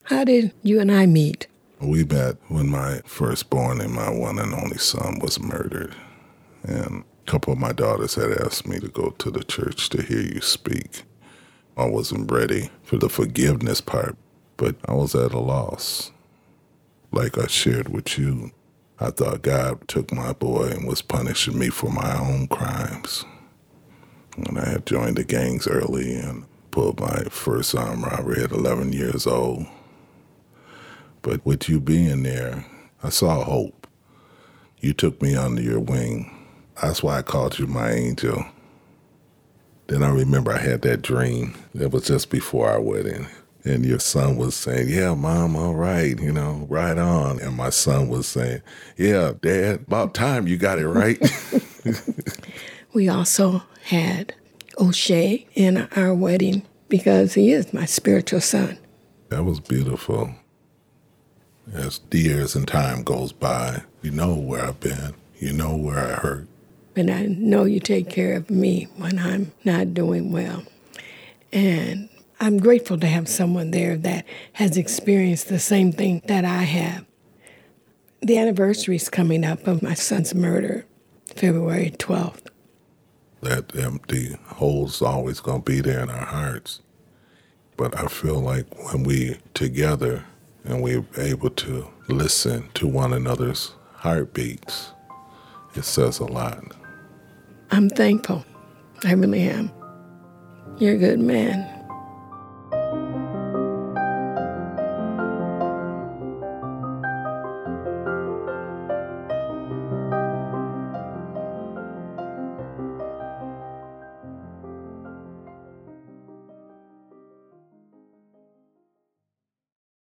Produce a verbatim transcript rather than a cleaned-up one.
How did you and I meet? We met when my firstborn and my one and only son was murdered. And a couple of my daughters had asked me to go to the church to hear you speak. I wasn't ready for the forgiveness part, but I was at a loss. Like I shared with you, I thought God took my boy and was punishing me for my own crimes. And I had joined the gangs early and pulled my first armed robbery at eleven years old. But with you being there, I saw hope. You took me under your wing. That's why I called you my angel. Then I remember I had that dream. It was just before our wedding. And your son was saying, yeah, Mom, all right, you know, right on. And my son was saying, yeah, Dad, about time you got it right. We also had O'Shea in our wedding because he is my spiritual son. That was beautiful. As the years and time goes by, you know where I've been. You know where I hurt. And I know you take care of me when I'm not doing well. And I'm grateful to have someone there that has experienced the same thing that I have. The anniversary is coming up of my son's murder, February twelfth. That empty hole's always going to be there in our hearts. But I feel like when we together and we're able to listen to one another's heartbeats, it says a lot. I'm thankful. I really am. You're a good man.